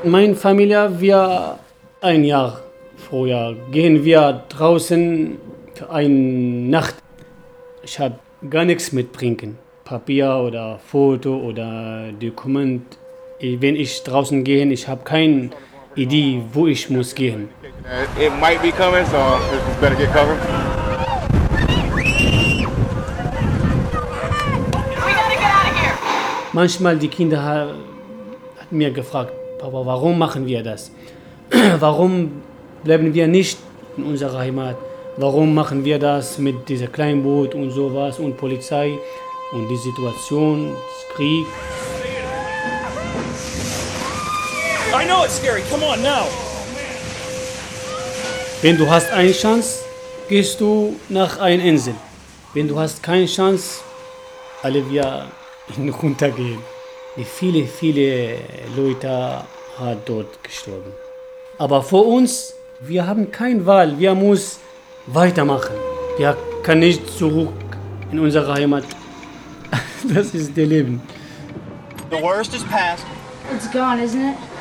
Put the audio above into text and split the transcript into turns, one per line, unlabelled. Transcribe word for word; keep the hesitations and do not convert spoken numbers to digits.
Meine Familie, wir ein Jahr vorher gehen wir draußen für eine Nacht. Ich habe gar nichts mitbringen. Papier oder Foto oder Dokument. Wenn ich draußen gehe, ich habe keine Idee, wo ich muss gehen.
It might be coming, so it's better get covered.
Manchmal die Kinder hat mir gefragt, Papa, warum machen wir das? Warum bleiben wir nicht in unserer Heimat? Warum machen wir das mit dieser Kleinboot und sowas und Polizei und die Situation, das Krieg?
I know it's scary. Come on now.
Wenn du hast eine Chance, gehst du nach einer Insel. Wenn du hast keine Chance, alle wir runtergehen. Viele, viele Leute haben dort gestorben. Aber für uns, wir haben keine Wahl. Wir müssen weitermachen. Wir können nicht zurück in unsere Heimat. Das ist das Leben.
The worst is past.
It's gone, isn't it?